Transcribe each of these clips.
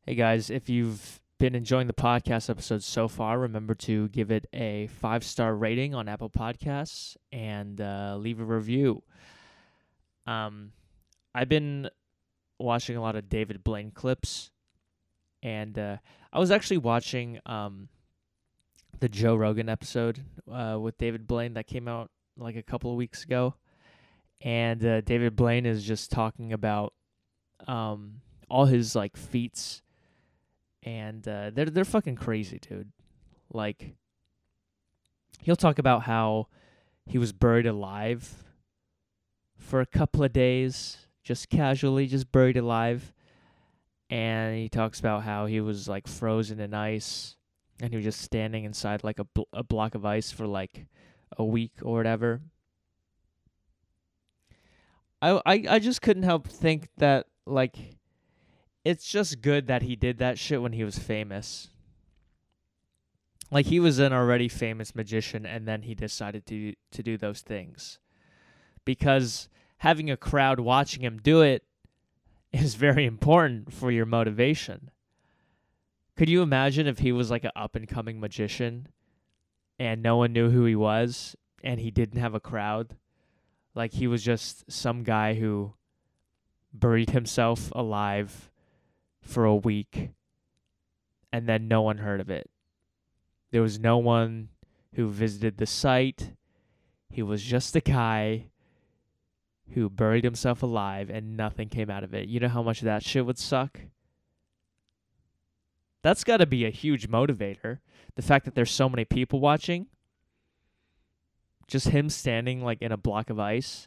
Hey guys, if you've been enjoying the podcast episodes so far, remember to give it a 5-star rating on Apple Podcasts and leave a review. I've been watching a lot of David Blaine clips, and I was actually watching the Joe Rogan episode with David Blaine that came out like a couple of weeks ago, and David Blaine is just talking about all his like feats. And they're fucking crazy, dude. Like, he'll talk about how he was buried alive for a couple of days, just casually, just buried alive. And he talks about how he was like frozen in ice, and he was just standing inside like a block of ice for like a week or whatever. I just couldn't help think that like, it's just good that he did that shit when he was famous. Like, he was an already famous magician, and then he decided to do those things. Because having a crowd watching him do it is very important for your motivation. Could you imagine if he was like an up-and-coming magician and no one knew who he was and he didn't have a crowd? Like, he was just some guy who buried himself alive for a week, and then no one heard of it. There was no one who visited the site. He was just a guy who buried himself alive, and nothing came out of it. You know how much that shit would suck? That's got to be a huge motivator. The fact that there's so many people watching. Just him standing like in a block of ice.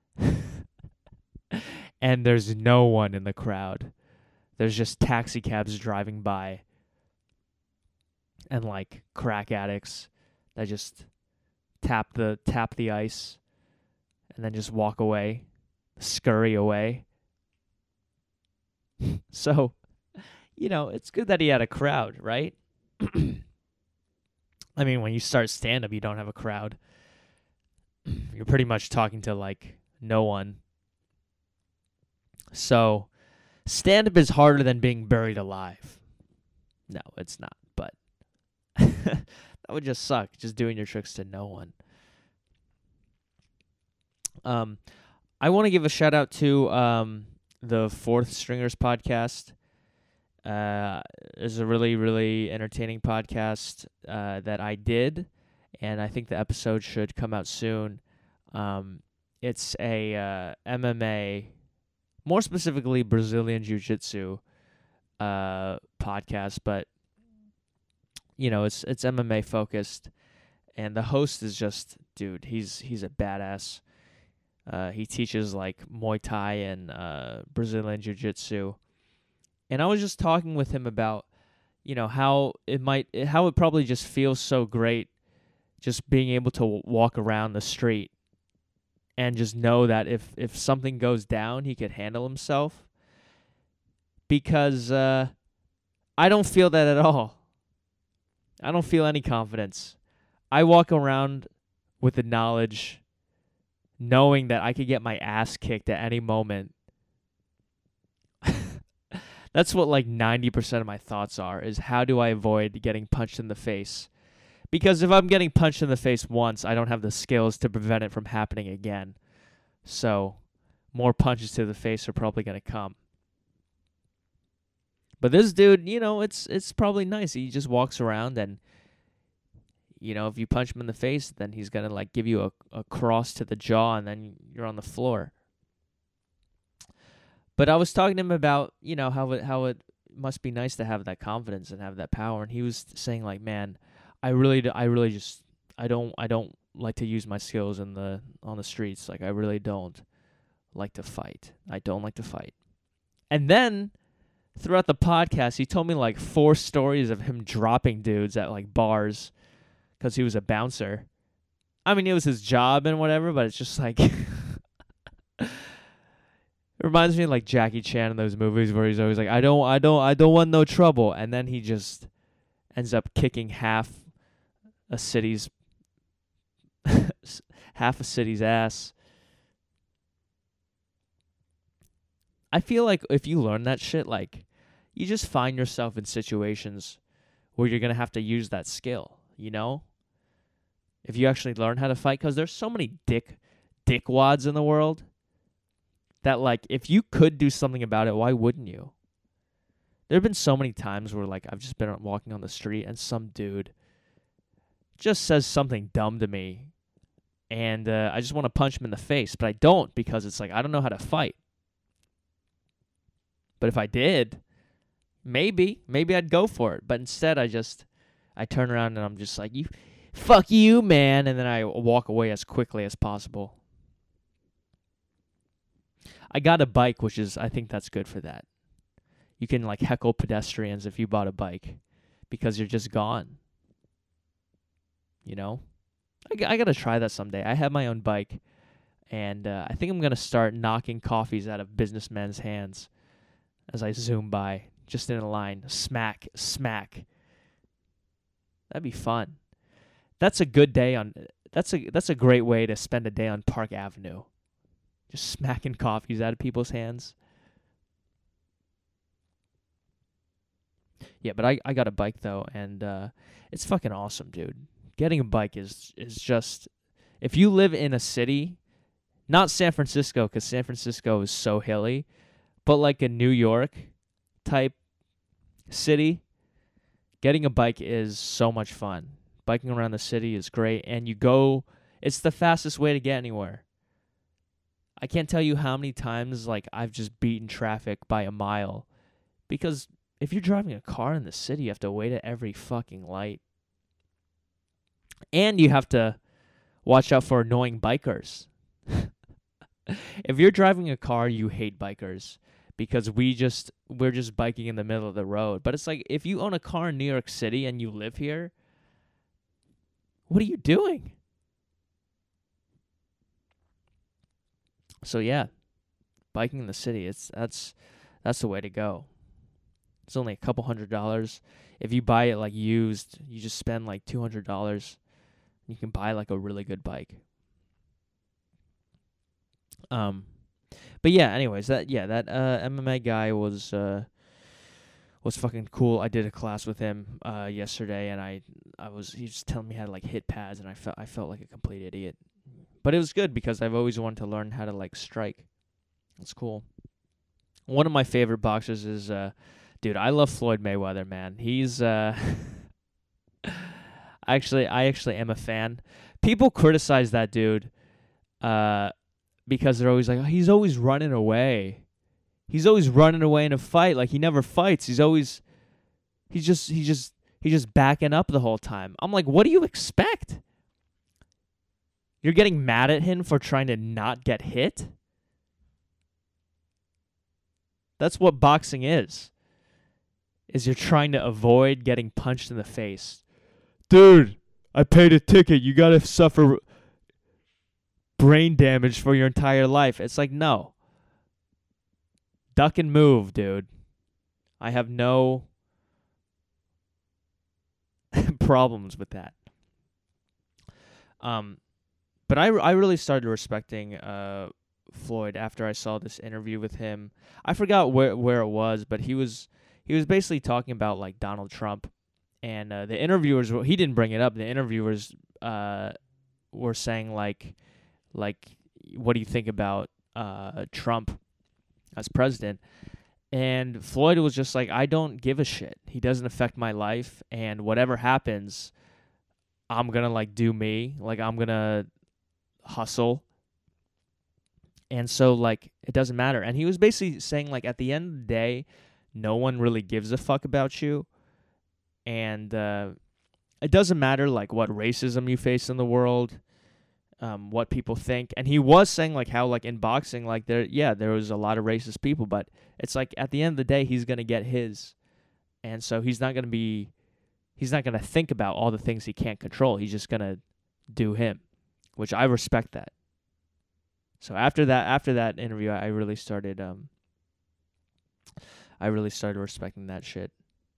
And there's no one in the crowd. There's just taxi cabs driving by and like crack addicts that just tap the ice and then just walk away, scurry away. So, it's good that he had a crowd, right? I mean, when you start stand-up, you don't have a crowd. You're pretty much talking to like no one. So, stand-up is harder than being buried alive. No, it's not, but that would just suck, just doing your tricks to no one. I want to give a shout-out to the Fourth Stringers podcast. It's a really, really entertaining podcast that I did, and I think the episode should come out soon. It's a MMA, more specifically Brazilian Jiu-Jitsu podcast, but it's MMA focused, and the host is just, dude, he's a badass. He teaches like Muay Thai and Brazilian Jiu-Jitsu, and I was just talking with him about how it probably just feels so great just being able to walk around the street and just know that if something goes down, he could handle himself. Because I don't feel that at all. I don't feel any confidence. I walk around with the knowledge, knowing that I could get my ass kicked at any moment. That's what like 90% of my thoughts are, is how do I avoid getting punched in the face? Because if I'm getting punched in the face once, I don't have the skills to prevent it from happening again. So, more punches to the face are probably going to come. But this dude, it's probably nice. He just walks around and, if you punch him in the face, then he's going to like give you a cross to the jaw and then you're on the floor. But I was talking to him about, how it must be nice to have that confidence and have that power. And he was saying like, man, I don't like to use my skills on the streets. Like, I really don't like to fight. I don't like to fight. And then throughout the podcast, he told me like 4 stories of him dropping dudes at like bars because he was a bouncer. I mean, it was his job and whatever, but it's just like it reminds me of like Jackie Chan in those movies where he's always like, I don't want no trouble, and then he just ends up kicking half a city's ass. I feel like if you learn that shit, like, you just find yourself in situations where you're going to have to use that skill, you know? If you actually learn how to fight, because there's so many dickwads in the world that, like, if you could do something about it, why wouldn't you? There have been so many times where, like, I've just been walking on the street and some dude just says something dumb to me, and I just want to punch him in the face, but I don't, because it's like, I don't know how to fight. But if I did, maybe I'd go for it. But instead, I turn around and I'm just like, fuck you, man, and then I walk away as quickly as possible. I got a bike, I think that's good for that. You can, like, heckle pedestrians if you bought a bike because you're just gone. You know? I got to try that someday. I have my own bike, and I think I'm going to start knocking coffees out of businessmen's hands as I zoom by, just in a line. Smack, smack. That'd be fun. That's a good day on... That's a great way to spend a day on Park Avenue. Just smacking coffees out of people's hands. Yeah, but I got a bike, though, and it's fucking awesome, dude. Getting a bike is just... If you live in a city, not San Francisco, because San Francisco is so hilly, but like a New York type city, getting a bike is so much fun. Biking around the city is great, and it's the fastest way to get anywhere. I can't tell you how many times, like, I've just beaten traffic by a mile, because if you're driving a car in the city, you have to wait at every fucking light. And you have to watch out for annoying bikers. If you're driving a car, you hate bikers because we're just biking in the middle of the road. But it's like, if you own a car in New York City and you live here, what are you doing? So yeah, biking in the city, that's the way to go. It's only a couple $100. If you buy it like used, you just spend like $200. You can buy like a really good bike. But yeah, anyways, that MMA guy was fucking cool. I did a class with him yesterday, and he was telling me how to, like, hit pads, and I felt like a complete idiot. But it was good because I've always wanted to learn how to, like, strike. It's cool. One of my favorite boxers is dude, I love Floyd Mayweather, man. He's I actually am a fan. People criticize that dude because they're always like, oh, he's always running away. He's always running away in a fight. Like, he never fights. He's just backing up the whole time. I'm like, what do you expect? You're getting mad at him for trying to not get hit? That's what boxing is you're trying to avoid getting punched in the face. Dude, I paid a ticket. You got to suffer brain damage for your entire life. It's like, no. Duck and move, dude. I have no problems with that. But I really started respecting Floyd after I saw this interview with him. I forgot where it was, but he was basically talking about, like, Donald Trump, and the interviewers, he didn't bring it up. The interviewers were saying like what do you think about Trump as president? And Floyd was just like, I don't give a shit. He doesn't affect my life, and whatever happens, I'm gonna, like, do me. Like, I'm gonna hustle. And so, like, it doesn't matter. And he was basically saying, like, at the end of the day, no one really gives a fuck about you. And it doesn't matter, like, what racism you face in the world, what people think. And he was saying, like, how, like, in boxing, like, there was a lot of racist people, but it's like, at the end of the day, he's going to get his. And so he's not going to think about all the things he can't control. He's just going to do him, which I respect that. So after that interview, I really started respecting that shit.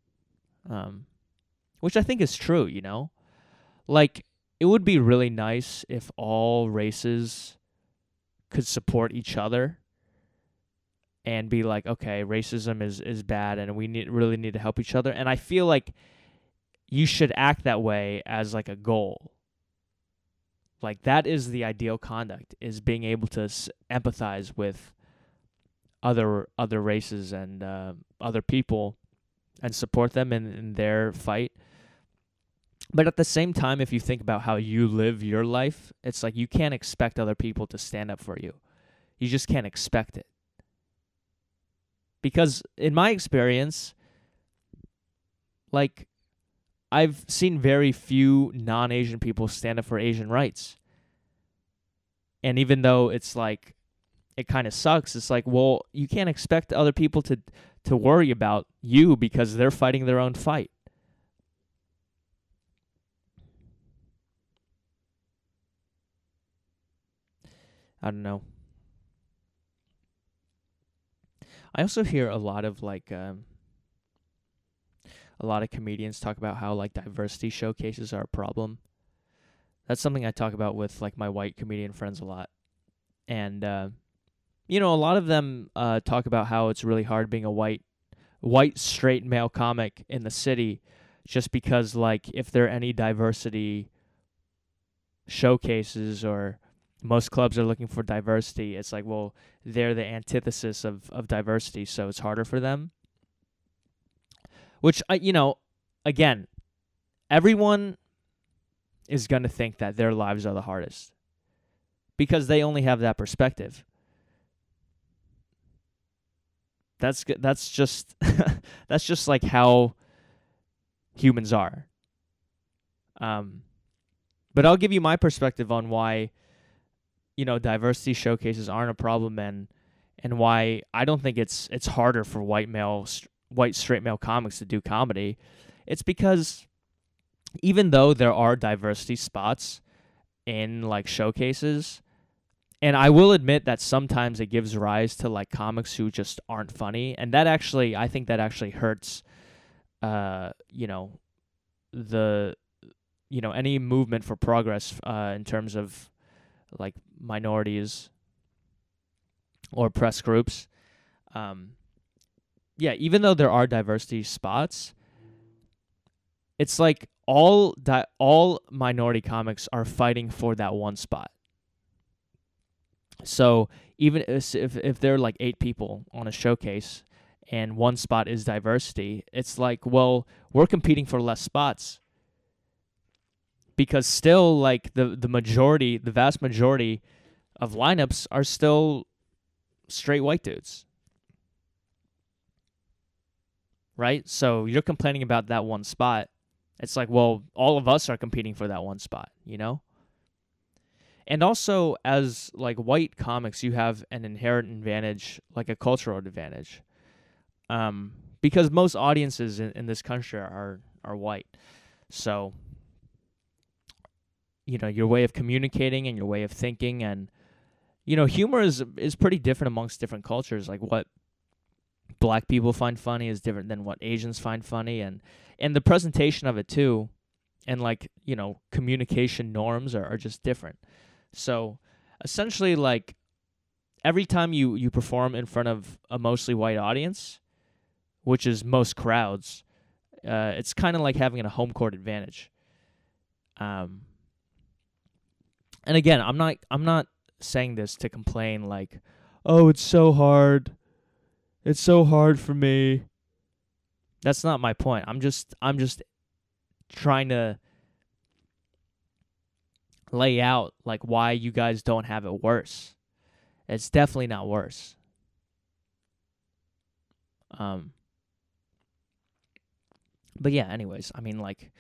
Which I think is true, you know? Like, it would be really nice if all races could support each other and be like, okay, racism is bad, and we really need to help each other. And I feel like you should act that way as like a goal. Like that is the ideal conduct, is being able to empathize with other races and other people and support them in their fight. But at the same time, if you think about how you live your life, it's like you can't expect other people to stand up for you. You just can't expect it. Because in my experience, like, I've seen very few non-Asian people stand up for Asian rights. And even though it's like, it kind of sucks, it's like, well, you can't expect other people to worry about you because they're fighting their own fight. I don't know. I also hear a lot of comedians talk about how like diversity showcases are a problem. That's something I talk about with like my white comedian friends a lot. And a lot of them talk about how it's really hard being a white straight male comic in the city, just because like if there are any diversity showcases, or most clubs are looking for diversity, it's like, well, they're the antithesis of diversity, so it's harder for them. Which, again, everyone is going to think that their lives are the hardest because they only have that perspective. That's just that's just like how humans are. But I'll give you my perspective on why, diversity showcases aren't a problem, and why I don't think it's harder for white straight male comics to do comedy. It's because even though there are diversity spots in like showcases, and I will admit that sometimes it gives rise to like comics who just aren't funny, and I think that actually hurts any movement for progress in terms of like minorities or press groups. Even though there are diversity spots, it's like all minority comics are fighting for that one spot. So even if there are like 8 people on a showcase and one spot is diversity, it's like, well, we're competing for less spots. Because still, like, the vast majority of lineups are still straight white dudes. Right? So you're complaining about that one spot. It's like, well, all of us are competing for that one spot, And also, as, like, white comics, you have an inherent advantage, like a cultural advantage. Because most audiences in this country are white. So, your way of communicating and your way of thinking and, humor is pretty different amongst different cultures. Like, what black people find funny is different than what Asians find funny. And the presentation of it, too, and, like, communication norms are just different. So, essentially, like, every time you perform in front of a mostly white audience, which is most crowds, it's kind of like having a home court advantage. And again, I'm not saying this to complain like, oh, it's so hard. It's so hard for me. That's not my point. I'm just trying to lay out like why you guys don't have it worse. It's definitely not worse. But yeah, anyways, I mean, like,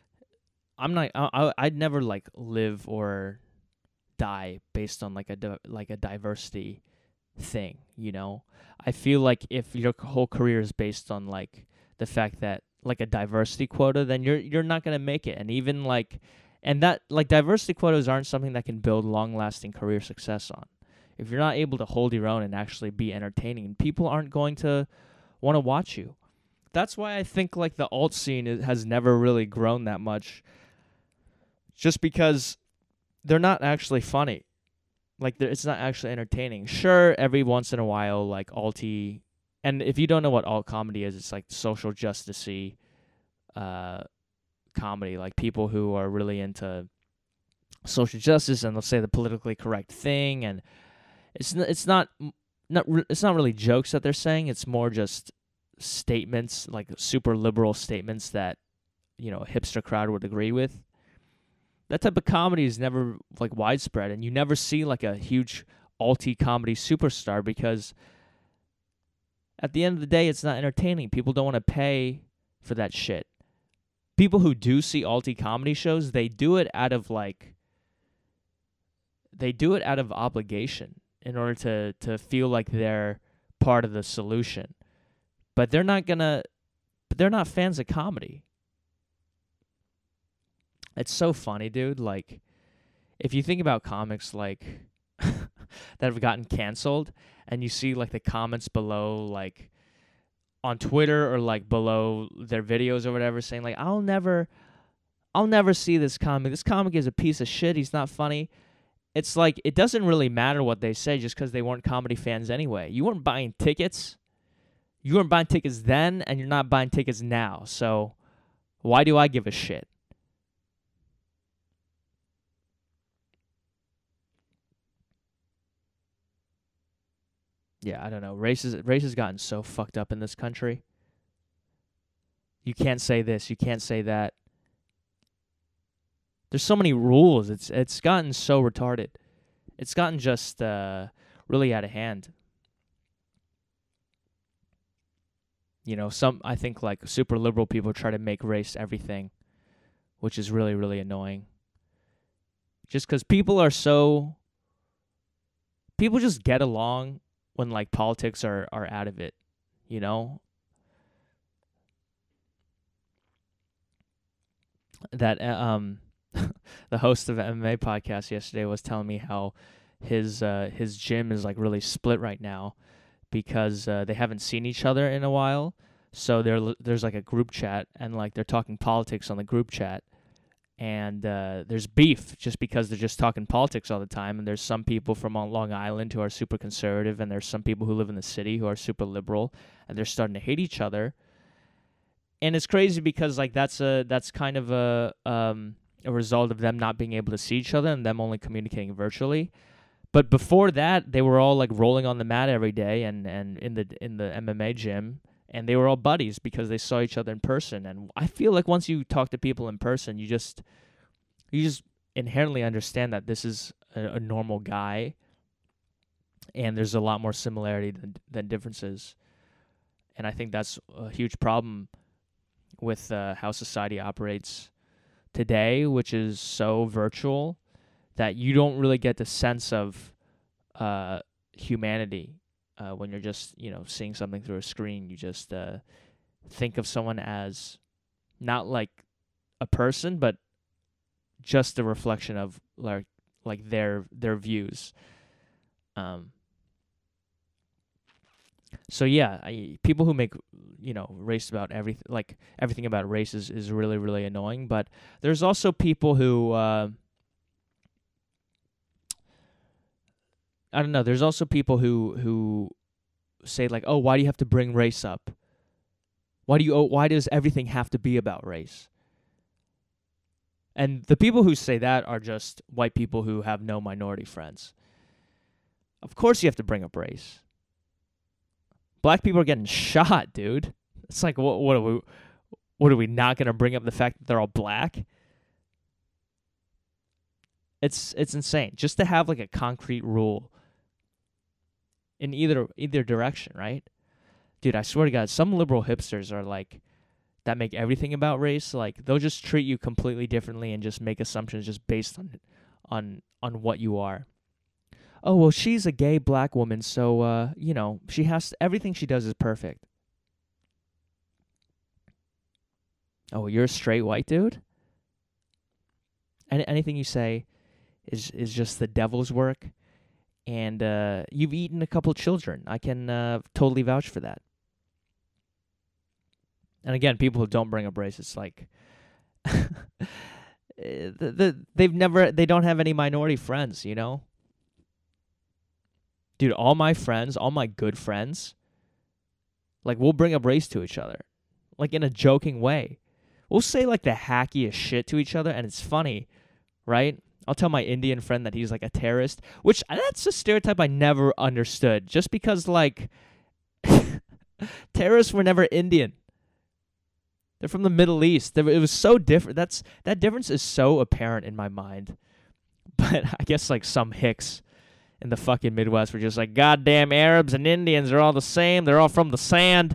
I'd never like live or die based on like a diversity thing, I feel like if your whole career is based on like the fact that like a diversity quota, then you're not going to make it. And even like, and that like diversity quotas aren't something that can build long-lasting career success on. If you're not able to hold your own and actually be entertaining, people aren't going to want to watch you. That's why I think like the alt scene has never really grown that much, just because they're not actually funny. Like it's not actually entertaining. Sure, every once in a while, like alti, and if you don't know what alt comedy is, it's like social justicey uh, comedy, like people who are really into social justice and they'll say the politically correct thing, and it's not really jokes that they're saying. It's more just statements, like super liberal statements that a hipster crowd would agree with. That type of comedy is never like widespread, and you never see like a huge alti comedy superstar because at the end of the day, it's not entertaining. People don't want to pay for that shit. People who do see alti comedy shows, they do it out of obligation in order to feel like they're part of the solution. But they're not fans of comedy. It's so funny, dude. Like, if you think about comics like that have gotten canceled, and you see like the comments below, like on Twitter or like below their videos or whatever, saying like, I'll never see this comic. This comic is a piece of shit. He's not funny. It's like, it doesn't really matter what they say just because they weren't comedy fans anyway. You weren't buying tickets. You weren't buying tickets then, and you're not buying tickets now. So why do I give a shit? Yeah, I don't know. Race has gotten so fucked up in this country. You can't say this. You can't say that. There's so many rules. It's gotten so retarded. It's gotten just really out of hand. I think like super liberal people try to make race everything, which is really, really annoying. Just because people just get along when like politics are out of it, you know? That the host of an MMA podcast yesterday was telling me how his gym is like really split right now because they haven't seen each other in a while. So there's like a group chat, and like they're talking politics on the group chat, and there's beef just because they're just talking politics all the time. And there's some people from Long Island who are super conservative, and there's some people who live in the city who are super liberal, and they're starting to hate each other. And it's crazy because like that's kind of a result of them not being able to see each other and them only communicating virtually. But before that, they were all like rolling on the mat every day and in the MMA gym, and they were all buddies because they saw each other in person. And I feel like once you talk to people in person, you just inherently understand that this is a normal guy, and there's a lot more similarity than differences. And I think that's a huge problem with how society operates today, which is so virtual that you don't really get the sense of humanity when you're just seeing something through a screen. You just think of someone as not like a person, but just a reflection of like their views. So yeah, people who make race about everything about race is really, really annoying. But there's also people who I don't know. There's also people who say like, oh, why do you have to bring race up? Why does everything have to be about race? And the people who say that are just white people who have no minority friends. Of course you have to bring up race. Black people are getting shot, dude. It's like, what are we not going to bring up the fact that they're all black? It's insane. Just to have like a concrete rule in either direction, right? Dude, I swear to God, some liberal hipsters are like, that make everything about race, like they'll just treat you completely differently and just make assumptions just based on what you are. Oh, well, she's a gay black woman, so she has everything she does is perfect. Oh, you're a straight white dude? And anything you say is just the devil's work, and you've eaten a couple children. I can totally vouch for that. And again, people who don't bring up race, it's like they don't have any minority friends, Dude, all my friends, all my good friends, like, we'll bring up race to each other, like, in a joking way. We'll say, like, the hackiest shit to each other, and it's funny, right? I'll tell my Indian friend that he's, like, a terrorist, which that's a stereotype I never understood, just because, like, terrorists were never Indian. They're from the Middle East. It was so different. That difference is so apparent in my mind. But I guess, like, some hicks in the fucking Midwest were just like, goddamn Arabs and Indians are all the same. They're all from the sand.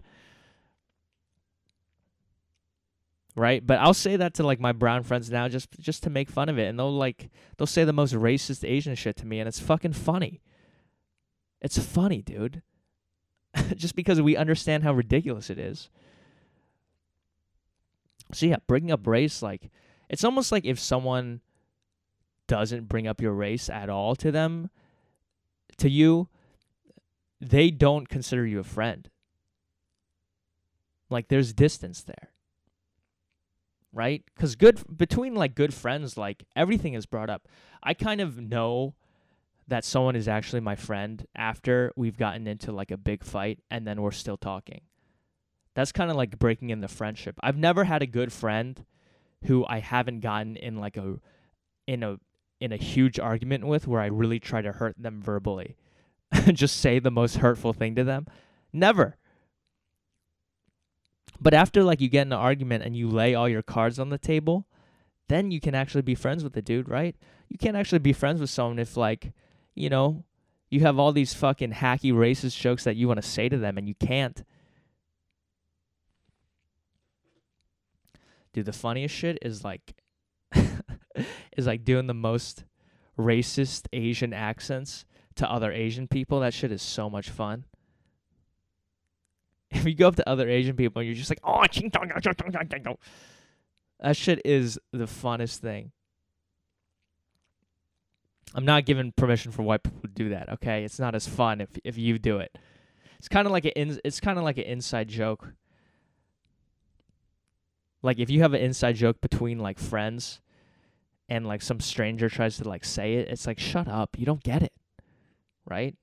Right? But I'll say that to, like, my brown friends now just to make fun of it. And they'll say the most racist Asian shit to me, and it's fucking funny. It's funny, dude. Just because we understand how ridiculous it is. So yeah, bringing up race, like, it's almost like if someone doesn't bring up your race at all to you, they don't consider you a friend. Like, there's distance there. Right? Because between, like, good friends, like, everything is brought up. I kind of know that someone is actually my friend after we've gotten into, like, a big fight and then we're still talking. That's kind of like breaking in the friendship. I've never had a good friend who I haven't gotten in, like, in a huge argument with, where I really try to hurt them verbally. Just say the most hurtful thing to them. Never. But after, like, you get in an argument and you lay all your cards on the table, then you can actually be friends with the dude, right? You can't actually be friends with someone if, like, you know, you have all these fucking hacky racist jokes that you want to say to them and you can't. Dude, the funniest shit is, like, doing the most racist Asian accents to other Asian people. That shit is so much fun. If you go up to other Asian people and you're just like, oh, that shit is the funnest thing. I'm not giving permission for white people to do that, okay? It's not as fun if you do it. It's kind of like an inside joke. Like, if you have an inside joke between, like, friends and, like, some stranger tries to, like, say it, it's like, shut up. You don't get it. Right?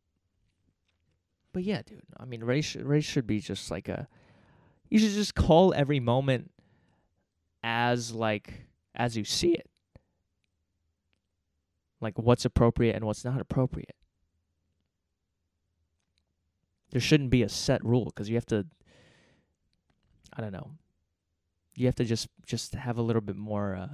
But yeah, dude. I mean, race should be just like you should just call every moment as you see it. Like, what's appropriate and what's not appropriate. There shouldn't be a set rule, because you have to, I don't know. You have to just have a little bit more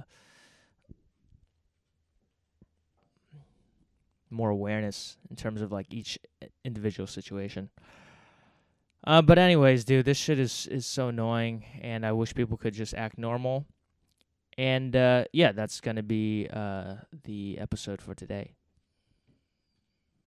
awareness in terms of, like, each individual situation. But anyways, dude, this shit is so annoying, and I wish people could just act normal. And yeah, that's gonna be the episode for today.